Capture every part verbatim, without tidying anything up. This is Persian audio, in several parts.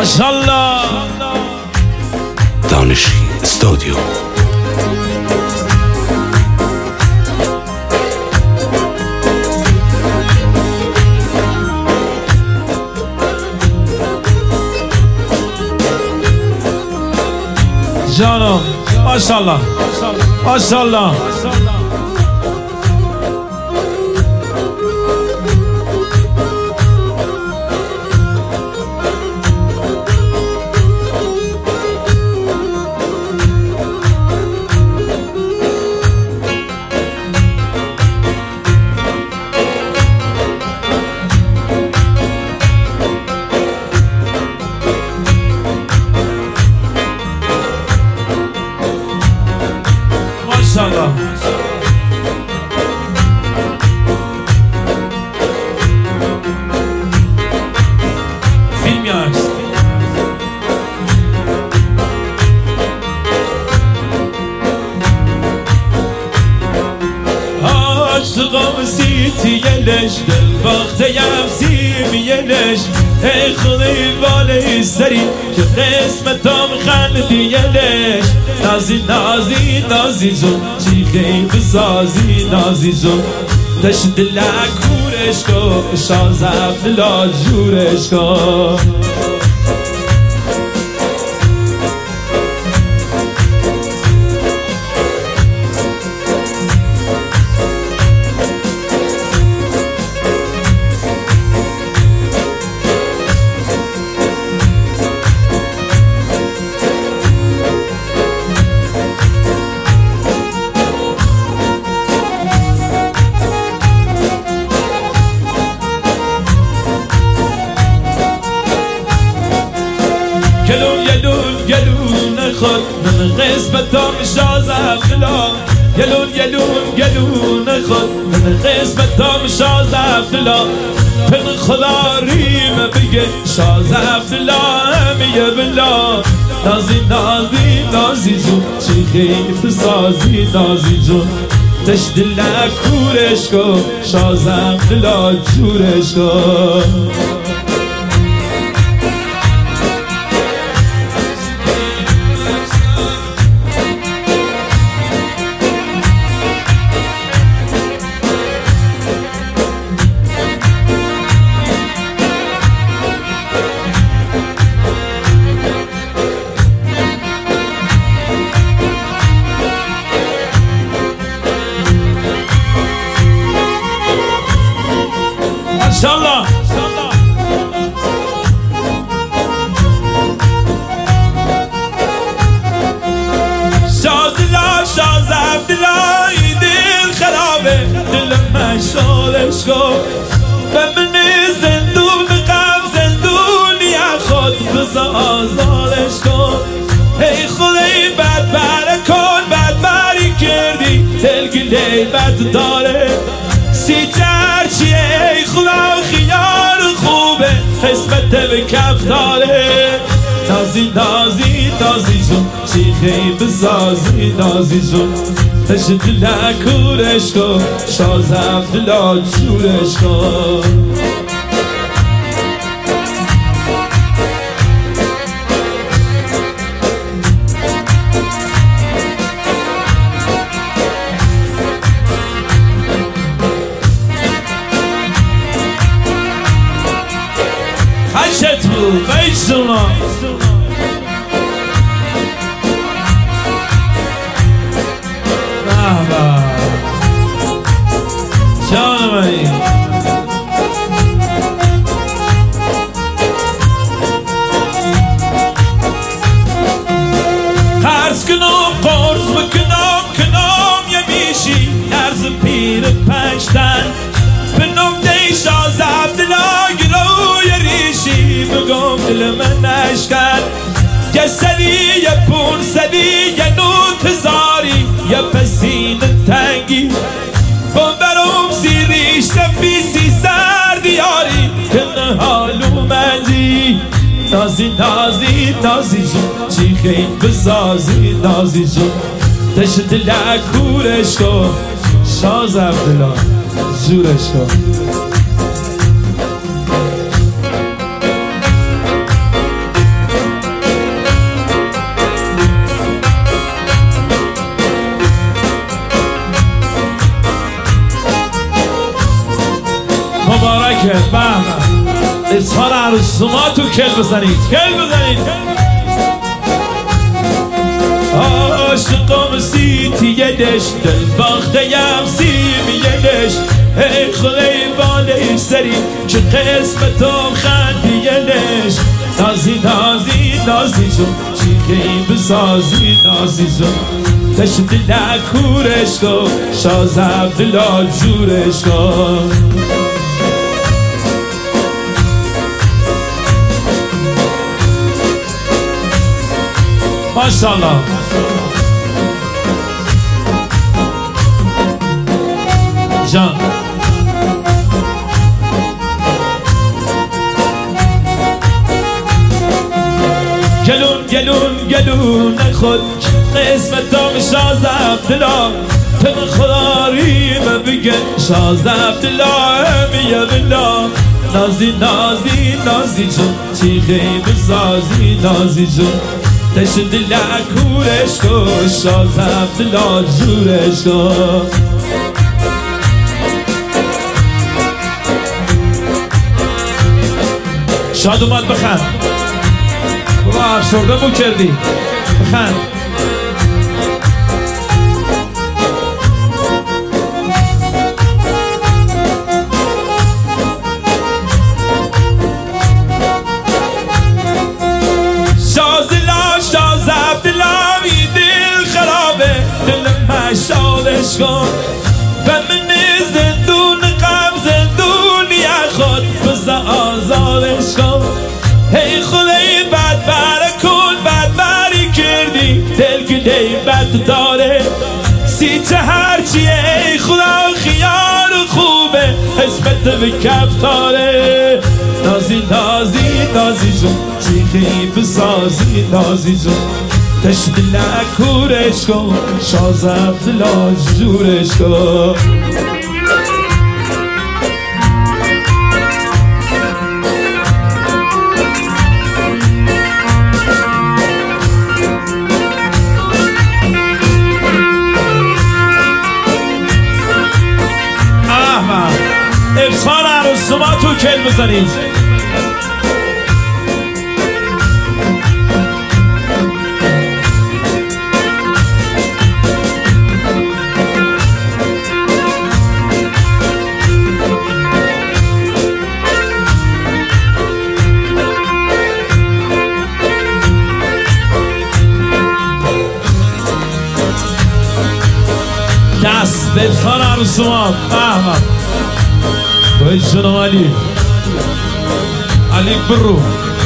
ماشاءالله. دانشی استودیو. جانم ماشاءالله ماشاءالله. ماشاءالله. فیلمی هست. عاشقم سیتی یلش دل وقت یمسیم یلش ای خدای بالای سری که قسمتم خندی یلش نازی نازی نازی جون چی خیلی بسازی نازی جون تشت لکورش کن شازم دلا جورش کن. گلون یلون گلون خود من قسمتم شازم دلا گلون یلون گلون خود من قسمتم شازم دلا پن خدا ریم بگه شازم دلا همیه بلا نازی نازی نازی جون چی خیلی بسازی نازی جون تشت لکورش کن شازم دلا جورش کن. ماشاءالله. شازلا شاز عبدالله دل خرابه دل مشالش کن بمن زندون غم زندونی خود بزا آزالش کن. ای خدای بد بره کن بد بری کردی دلگیله بد داره سی چیه ای خدا خیار خوبه قسمت به کف داره نازی نازی نازی جون چی خیلی بسازی نازی جون تشت لکورش کن شازم دلا جورش کن. عشت بود بیشونا بابا جانم ای قرض کنم قرض بکنم کنم یه میشی درز پیر پنجتن به نمده شاز عبدالله گروی ریشی بگم دل من نشکن یه سدی یه پون سدی یه نوت هزاری یه پسین تنگی بمبرم سی ریش نفیسی سر دیاری که حالو منجی نازی نازی نازی جون چی خیلی بسازی نازی جون تشت لکورش کن شاز عبدالله زورش کن. بهم اظهار عروسوما تو کل بزنید کل بزنید عاشقم سیتی یدش دل باختیم سیم یدش ای خدای بالش سری که قسمتم خندی یدش نازی نازی نازی جون چیخی بسازی نازی جون تشت لکورش کن شاز عبدالله جورش کن ماشاءالله جان گلون گلون گلون خود قسمتم شاز عبدالله تن خدا ریم بگه شاز عبدالله میه بالله نازی نازی نازی جون چیخی بسازی نازی جون تشت لکورش کن شاز عبدالله جورش کن شاد اومد بخند برو افسرده بو کردی بخند شادش کن و من زندون غم زندونی خود بزا آزادش کن هی خدای بد بره کن بد بری کردی دل گلی بد داره سیچه هرچیه ای خدا خیار خوبه حسبت به کف داره نازی نازی نازی جون چیخی بسازی نازی جون تشت لکورش کن شاز عبدالله جورش کن احمد افسان عروسوما تو کل بزنید دست به افسان عروسوما احمد باید جنام علی علی برو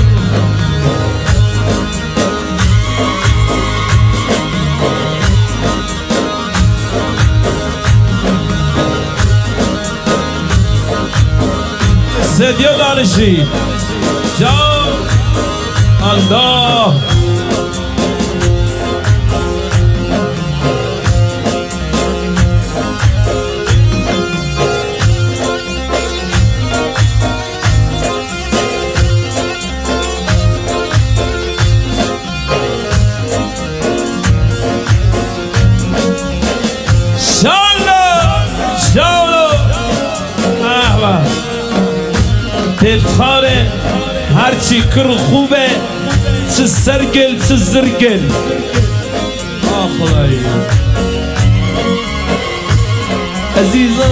سدیا دانشی جان الله افتخاره هرچی کر خوبه چه سرگل چه زرگل آه خدایی عزیزم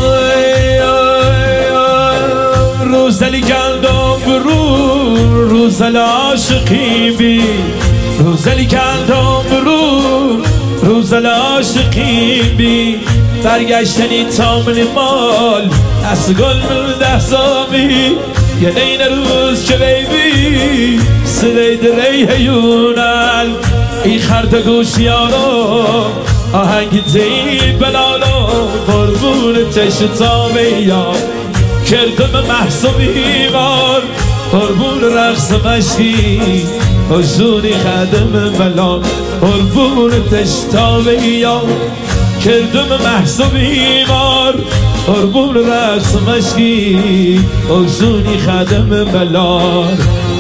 روزلی کندم برو روزل عاشقی بی روزلی کندم برو روزل عاشقی بی برگشتنی تامن مال از گل من ده سامی یه این روز که بیبی سلید ریحیونل ای خرد گوشیارو آهنگ زید بلالو قربون چشتا بیام کردم محصوبی بار قربون رقص مشکی حجونی خدم بلال قربون تشتا بیام کردم محصوبی بار قربون رقص مشکی حجونی خدم بلال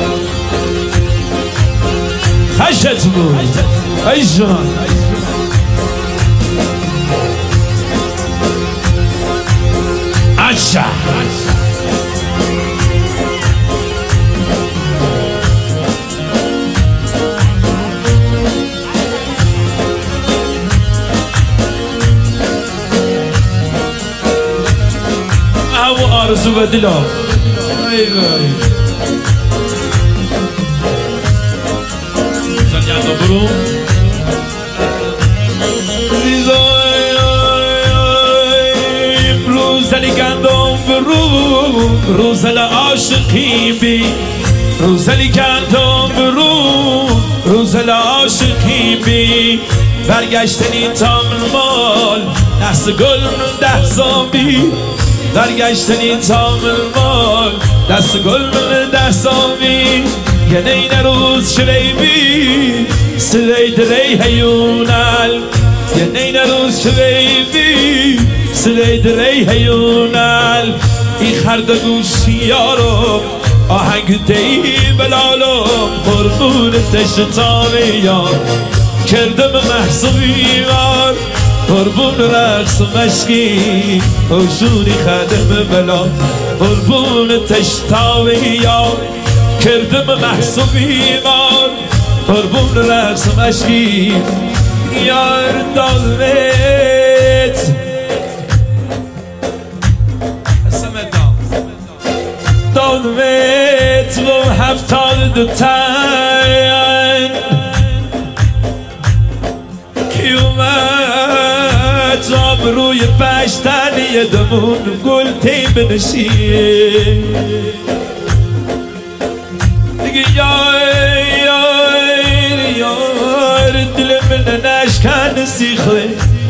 خشت بود ای جان اچھا آرزو و دلا ای وای زنیانا برو روزلی گندم برو روزل عاشقی بی روزلی گندم برو روزل عاشقی بی برگشتنی تامل مال دست گل من ده زامی برگشتنی تامل مال دست گل من ده زامی یه نین روز شویبی سلی دلی هیونال یه نین روز شویبی سلی دلی هیونال ای خرد گوشی یارم آهنگ دی بلالم قربون تشتامی یار کردم محصوی وار قربون رقص مشکی اوشونی خدم بلا قربون تشتامی یار کردم محصوی وار قربون رقص مشکی یار دالت دالت و هفتاد دو تن کی اومد روی پشتنی دمون گل تی بنشیه دیگه یار یار یار دل من نشکن سیخه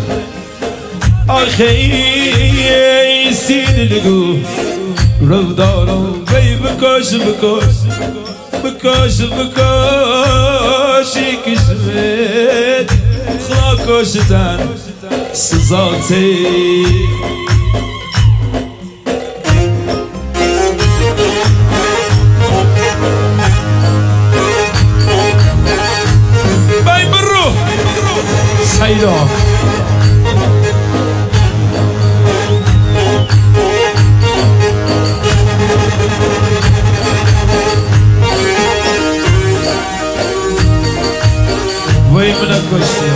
آخه ای سین لگو رو دارم بی بکش بکش بکش بکشی کشمت خدا کشتن سزاتی بی برو سیدا وای منم کشتی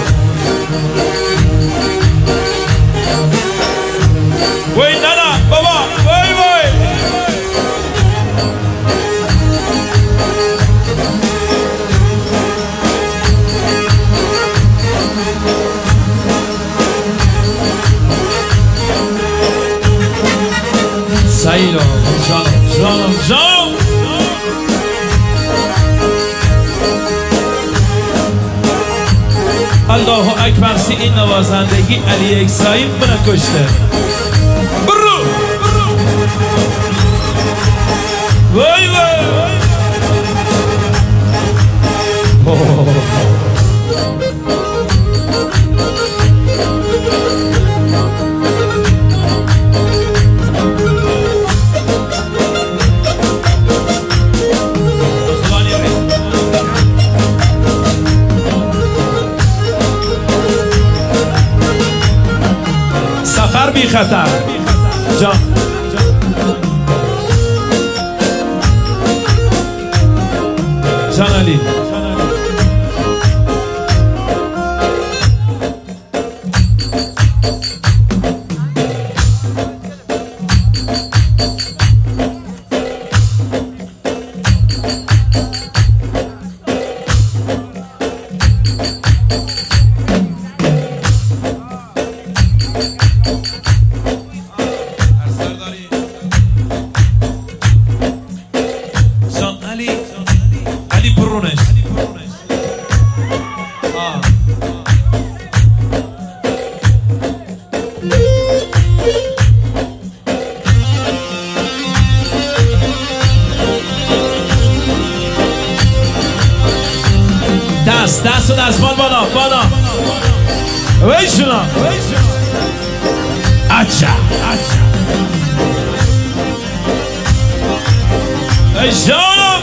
وای نه نه بابا وای وای سیلا جانم جانم جانم الله اکبر سی این نوازندگی علی اکسایی منو کشته برو وای وای سفر بی خطر جان جان علی دست دست و دستمال بالا بالا ویشونا اچا ایشانا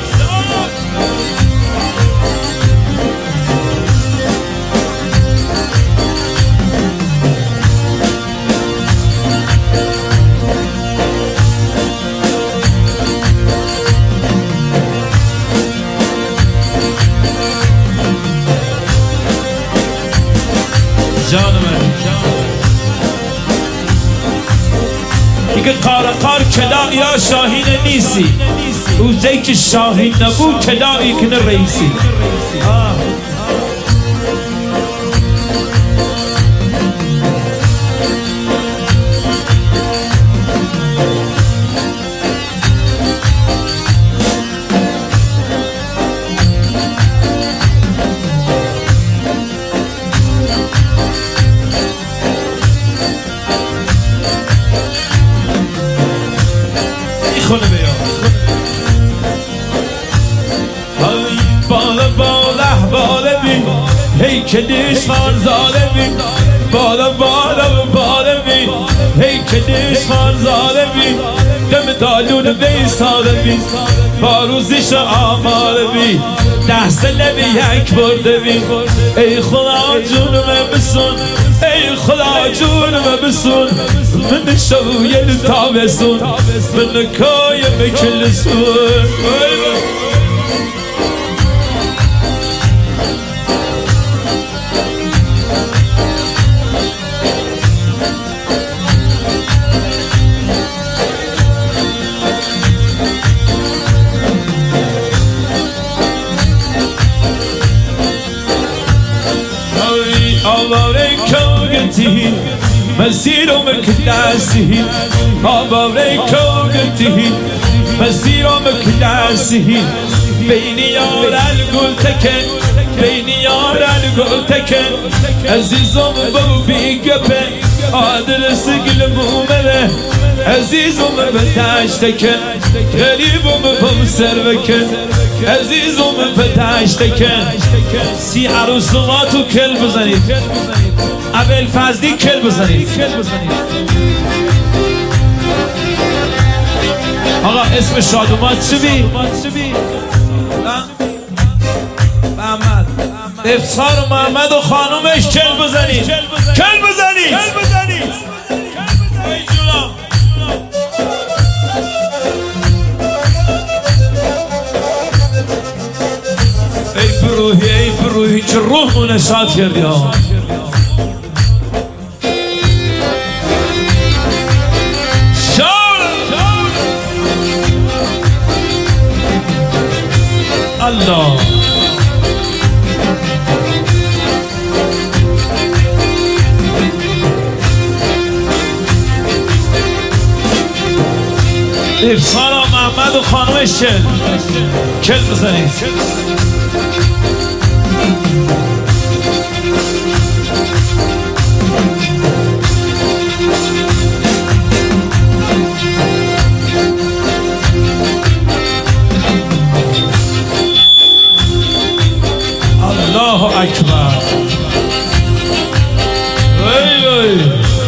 جان من میگه قارقار کلا یا شاهین نیسی روزی که شاهین نبود کلا یک نه رئیسی خونه بیا بالا بالا بالا بی هی کدیش خان ظالمی بالا بالا بالا بی هی کدیش خان ظالمی دم دالون بی سالمی با روزیش آمال بی ده سنه بی یک برده بی ای خدا جونم بسون ای خدا جونم بسون من شویل تابسون من کایم بکل سون آواره کوگتی مسیرم کلاسی آواره کوگتی مسیرم کلاسی بین یاران گل تکن بین یاران گل تکن عزیزم بو بیگپه آدرس گل مومله عزیزم بتاش تکن غریبم بو سر بکن عزیزم بتاش تکن سی عروساتو کل بزنید اول فضلی کل بزنید آقا اسم شادومات چی بی؟ محمد افتخار و محمد و خانومش کل بزنید کل بزنید ای بروحی ای بروحی چه روح و نشاط کردی ها الله افسارا محمد و خانومش کل کل بزنید الله اکبر ای ای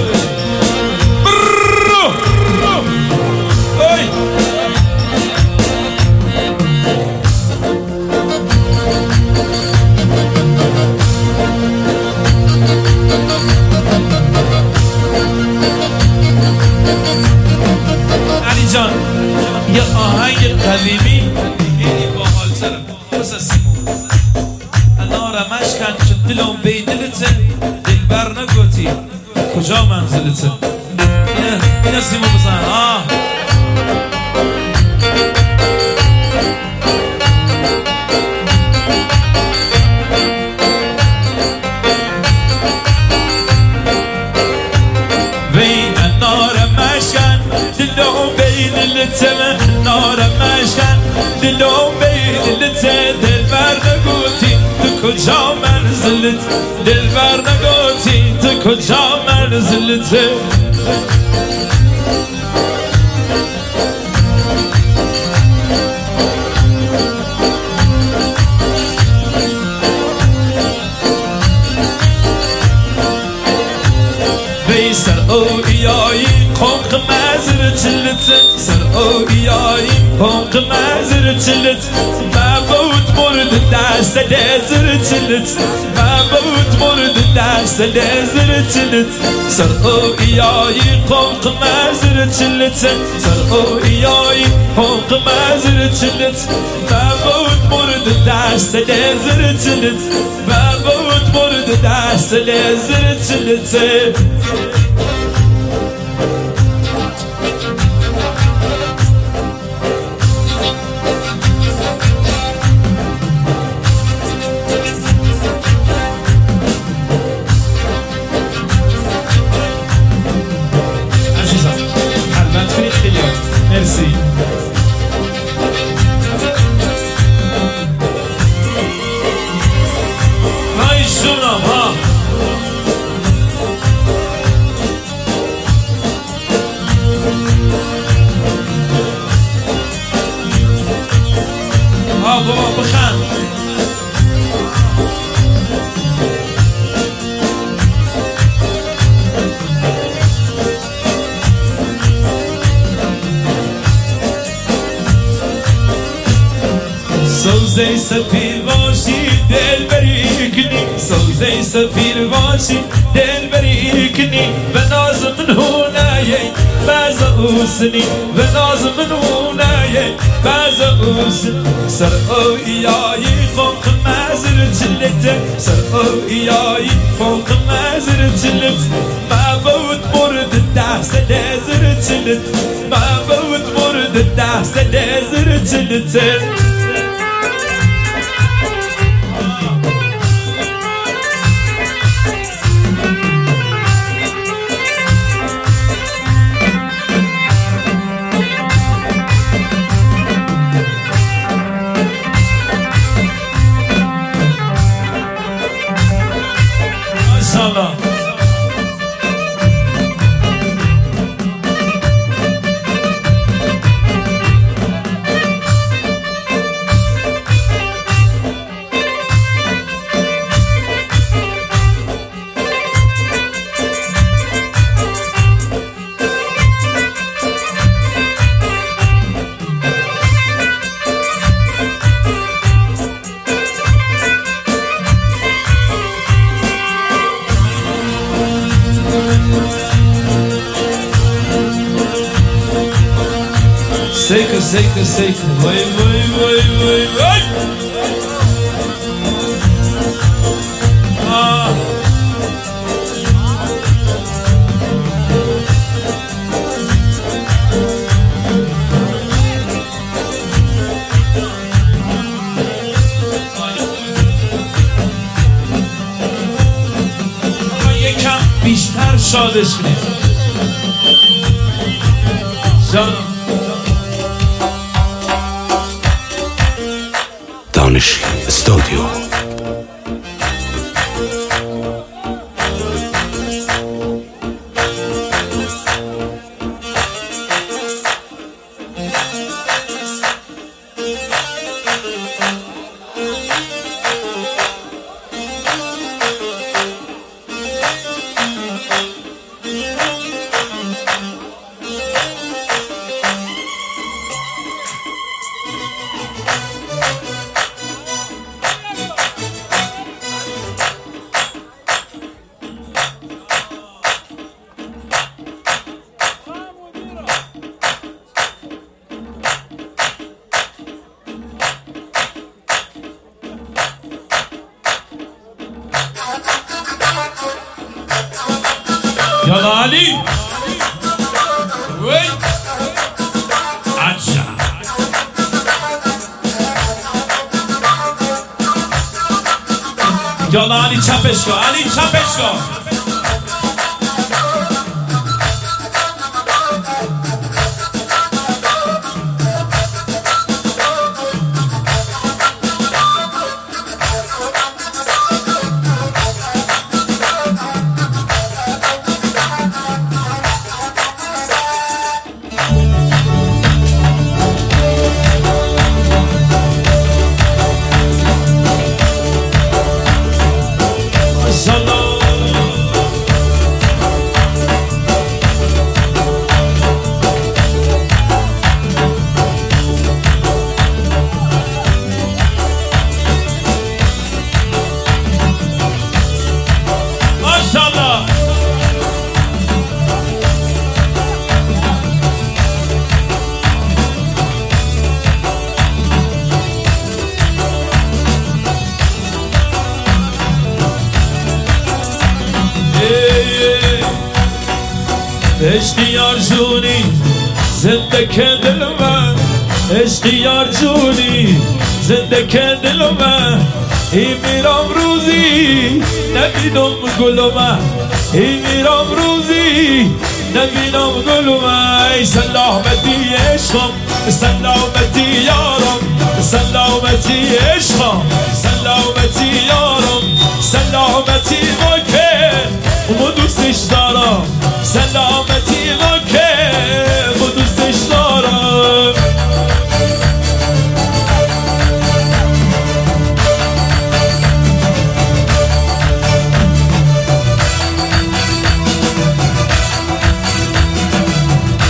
علی جان یه آهنگ قدیمی خیلی باحال‌تره واسه سیمون رمش کن که دلم بی دلته دلبر نگوتی کجا منزلته اینه اینه سیمو بزن آه وی نار مشکن دلم بی دلته نار مشکن دلم بی دلته دلبر نگوتی کجا منزلت دلبر نگوتی تو کجا منزلت بی سر اویایی قنق مزر چلت سر اویایی قنق مزر چلت مبود مورد دست لزر چلت مبود مورد دست لزر چلت سر اویایی قنق مزر چلت سر اویایی قنق مزر چلت مبود مورد دست لزر چلت مبود مورد دست لزر چلت سوزه سفیر باشی دل بری کنی سوزه سفیر باشی دل بری کنی و ناز من هونایه باز اوسنی و ناز من هونایه باز اوسنی سر او ایایی فوق مزر چلته سر او ایایی فوق مزر چلت ما بود مرد دست دزر چلت ما بود مرد دست دزر چلت Seika, seika, seika, vai, vai, vai, vai, vai. Ah. یکم بیشتر شادش کنید جانم. دانش استودیو يلا علي وي عجا يلا علي چپش کن علي چپش کن اشتیار جونی زنده که دل من اشتیار جونی زنده که دل من ای میرم روزی نبینم گل من ای میرم روزی نبینم گل من ای سلامتی عشقم سلامتی یارم سلامتی عشقم سلامتی یارم سلامتی ما که ما دوستش دارم سلامتی ما که ما دوستش دارم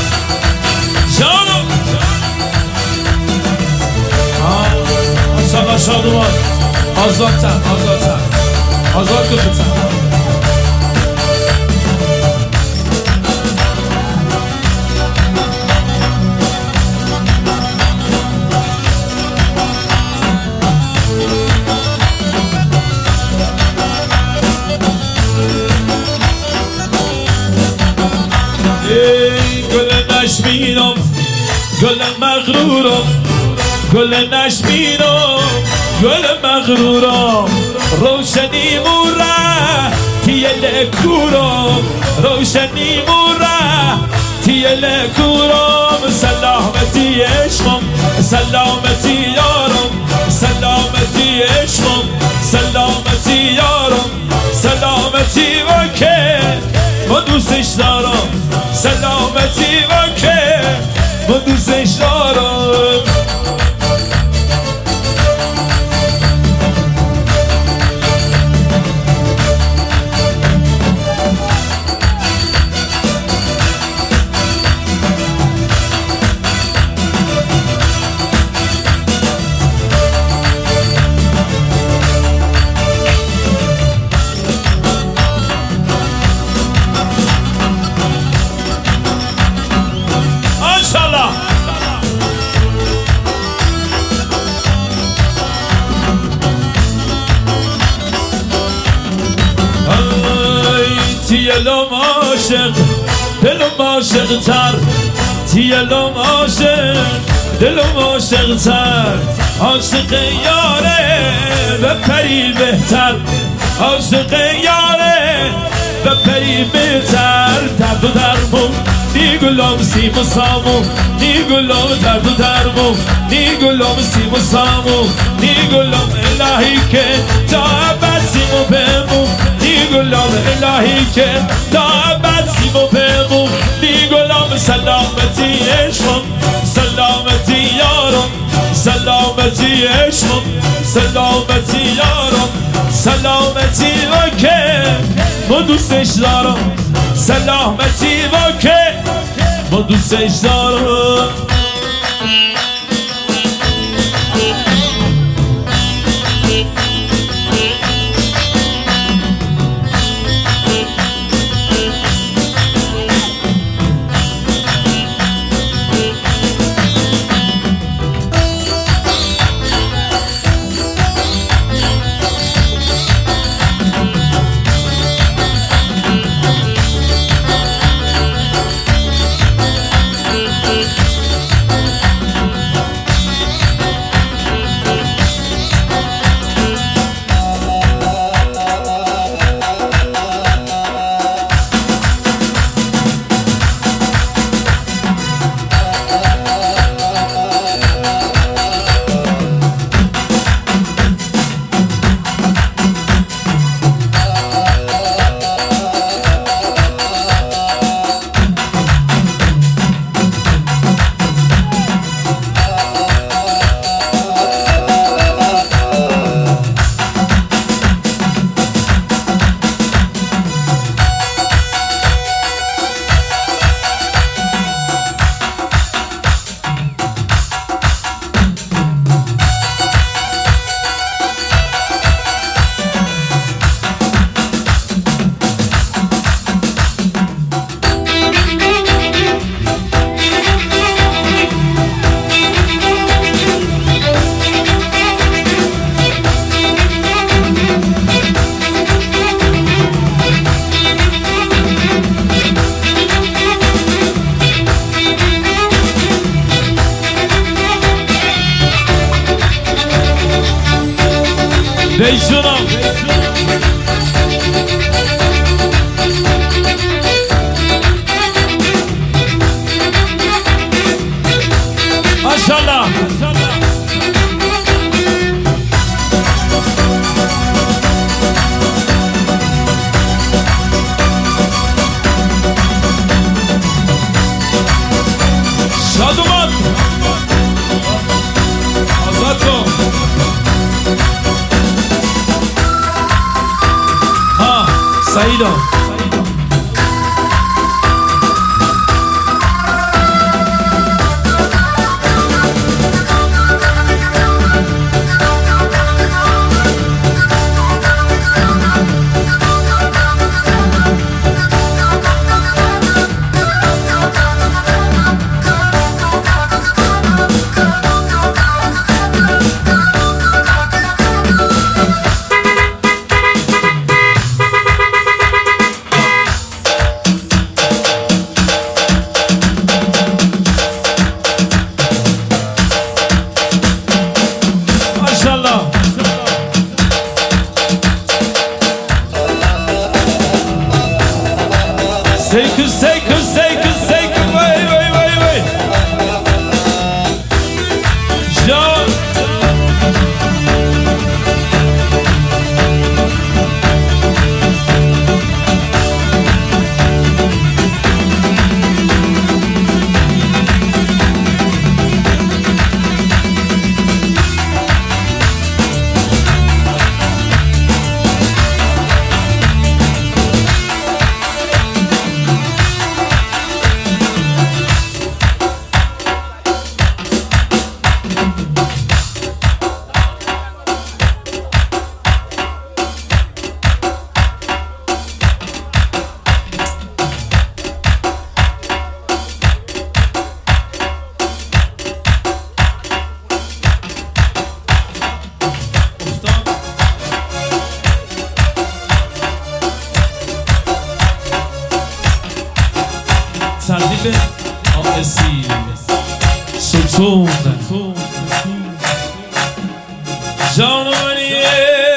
جانم شادومان آزادتر آزادتر آزاد گفتم گل نشمینم گل مغرورم گل نشمینم گل مغرورم روشنی موره تیل کورم روشنی موره تیل کورم سلامتی عشقم سلامتی یارم سلامتی عشقم سلامتی یارم سلامتی و که من دوستش دارم سلامتی و که من دوستش دارم تیلم عاشق دلم عاشق تر تیلم عاشق دلم عاشق تر عاشق یاره و پری بهتر عاشق یاره و پری بهتر درد و درمون نی گلام سیم و سامو نی گلام درد و درمون نی گلام سیم و سامو نی گلام الهی که تا ابد سیم و بمون نی گلام الهی که تا ابد سیم و بمون نی گلام سلامتی عشقم سلامتی یارم سلامتی عشقم سلامتی یارم سلامتی و که من دوستش دارم سلامتی و که من دوستش دارم Değişiyorum. Maşallah. Şaduman. Azat ol. Saído. تقدیم آقسی ستون جانوانیه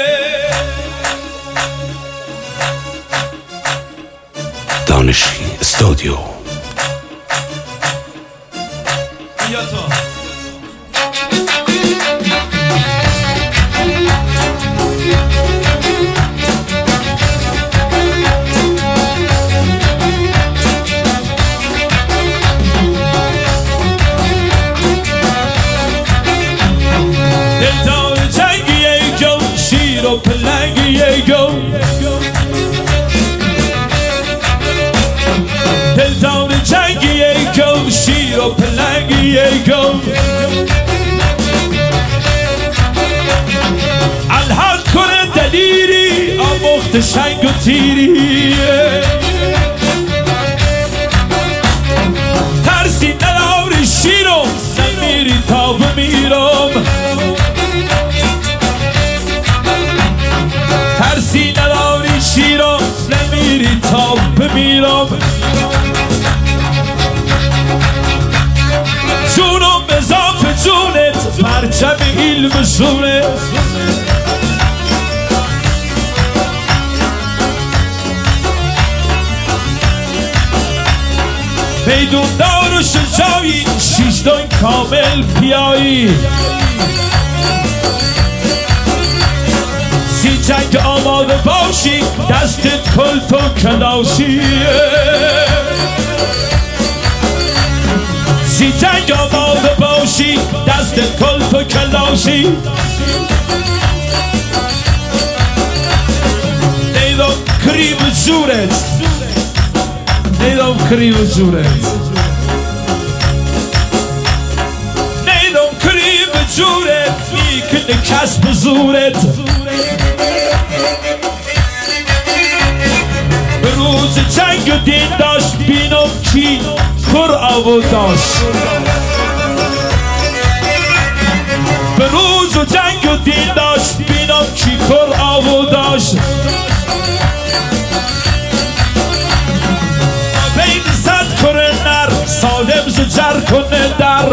دانشی استودیو. بیا تا دلدار جنگی ای جو شیر و پلنگی ای جو دلدار جنگی ای جو شیر و پلنگی ای جو الحق کنه دلیری آموخت شنگ و تیری ترسی نداری شیرم نمیری تا بمیرم ترسی نداری شیرم نمیری تا بمیرم جونم اضافه جونت پرچم علم شونه میدون دار و شجایی شیشتون کامل پیایی سی جنگ آماده باشی دستت کلت و کلاشی سی جنگ آماده باشی دستت کلت و کلاشی نیدم کریم جورت نیدم کریم جورت نیدم کریم جورت میکنه کسب زورت به روز جنگ و دین داشت بینم کی کر آو داشت به روز و جنگ و دین داشت بینم کی کر آو داشت بین صد کره نر سالم زجر کنه در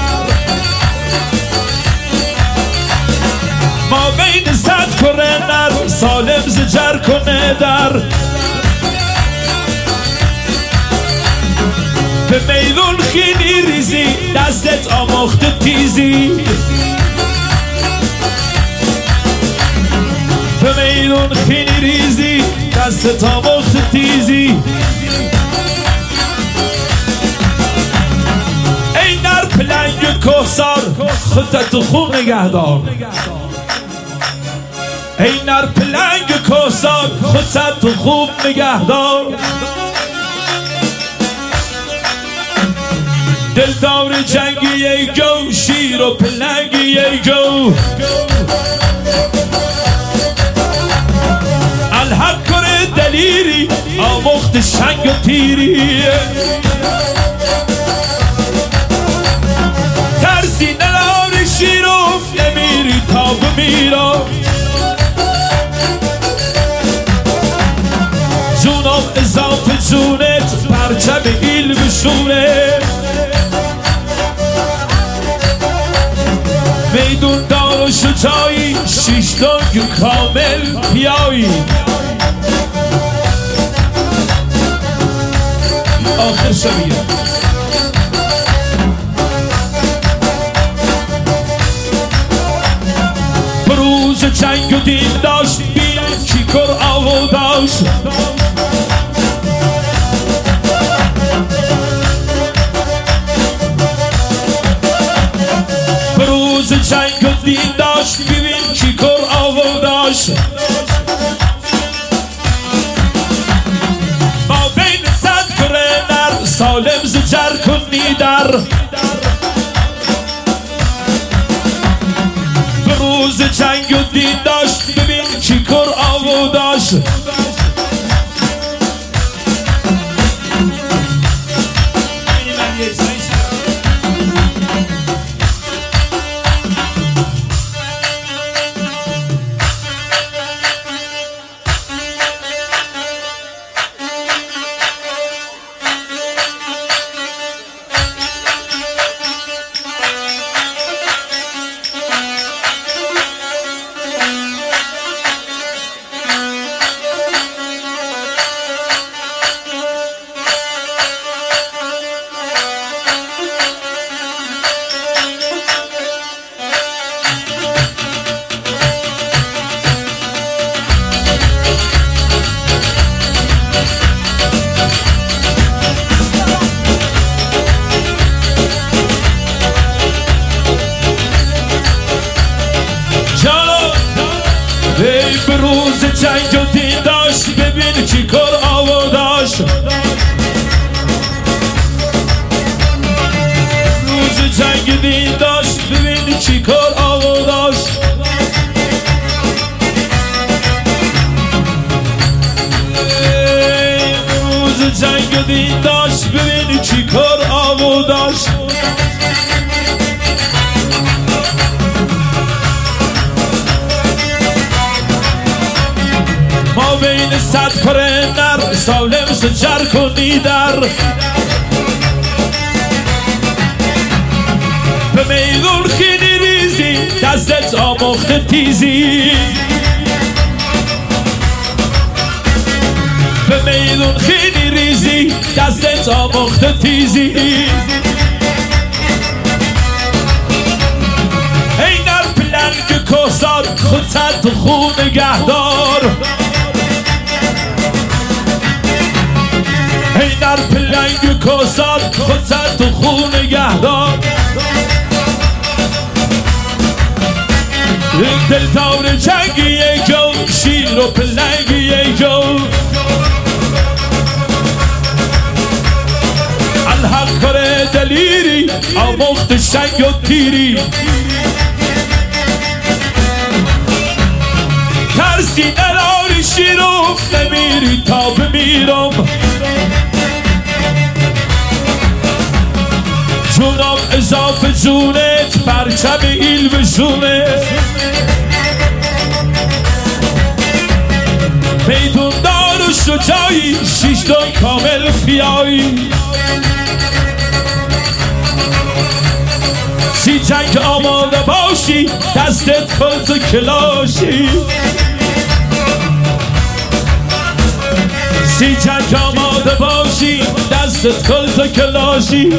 ما بین صد کره نر سالم زجر کنه در به میدون خیلی ریزی دستت آموخت تیزی به میدون خیلی ریزی دستت آموخت تیزی ای نر پلنگ کهسار خودت خوب نگهدار ای نر پلنگ کهسار خودت خوب نگهدار دلدار جنگی ای جو شیر و پلنگی ای جو الحق کنه دلیری آموخت شنگ و تیری ترسی نداری شیرم نمیری تا بمیرم جونم اضافه جونت پرچم علم شونه میدون دار و شجایی شیشتون کامل پیایی آخر شبیه بروز جنگ و دین داشت بین کی کر آو داشت بروز جنگ و دین داشت ببین کی کر آو داشت ما بین صد کره نر سالم زجر کنی در بروز جنگ و دین داشت ببین کی کر آو داشت جنگ دین داشت ببین چی کار آقا داشت روز جنگ دین داشت ببین چی کار آقا داشت ما بین صد پر نر سالم سجر کنی در به میدون خیلی ریزی دستت آموخته تیزی به میدون خیلی ریزی دستت آموخته تیزی ای نر پلنگ کسار خودت تو خون نگهدار ای نر پلنگ کسار خودت تو خون نگهدار دل دور جنگی جو شیر و پلنگی جو الحق کره دلیری آموخت شنگ و تیری ترسی نراری شیرم نمیری تا بمیرم جونم اضافه جونت پرچم ایل به جونت میدون دار و شجایی شیشتون کامل فیایی سی جنگ آماده باشی دستت کلت و کلاشی سی جنگ آماده باشی دستت کلت و کلاشی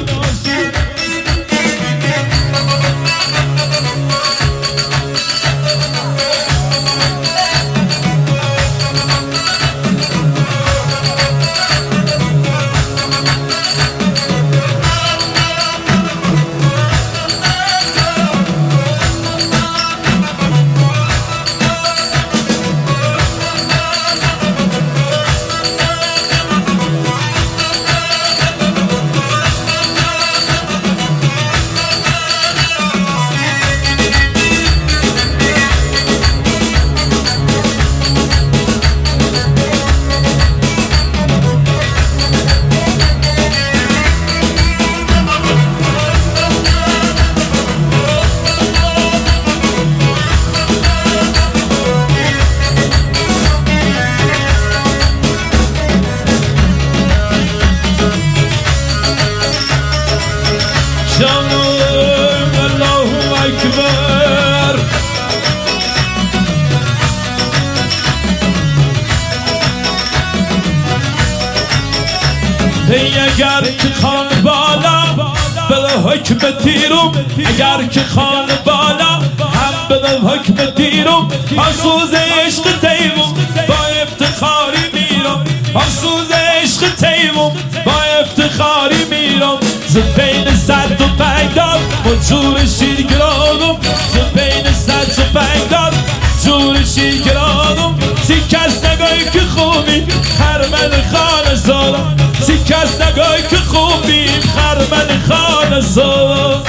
اگر که خان بالا بده حکم تیرم اگر که خان بالا هم بده حکم تیرم آسوز عشق تیمم با افتخاری میرم آسوز عشق تیمم با افتخاری میرم زد بین صد و پنج داد و جور شیر گرانم زد بین صد و پنج داد جور شیر گرانم سی کس نگاهی که خوبی خرمن خانه زارم سی کس نگاهی که خوبی خرمن خانه زارم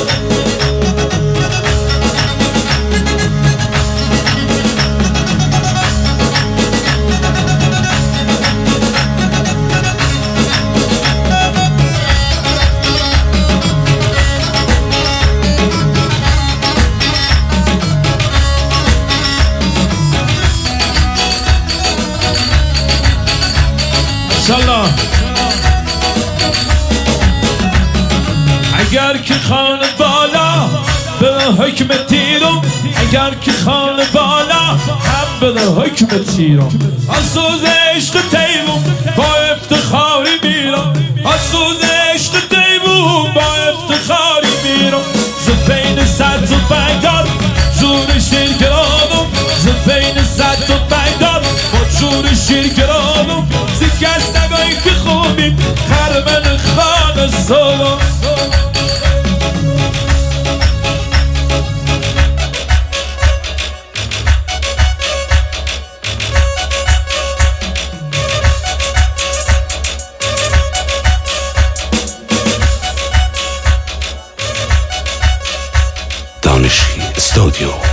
انشالله اگر که خان بالا به حکم تیرم اگر که خان بالا هم به حکم تیرم آسوز عشق تیمم با افتخاری میرم آسوز عشق تیمم با افتخاری میرم زد بین صد و بگداد جور شیر گرانم زد بین صد و بگداد با جور شیر گرانم سی کس نگاهی که خوبی خرمن خانه سالم استودیو.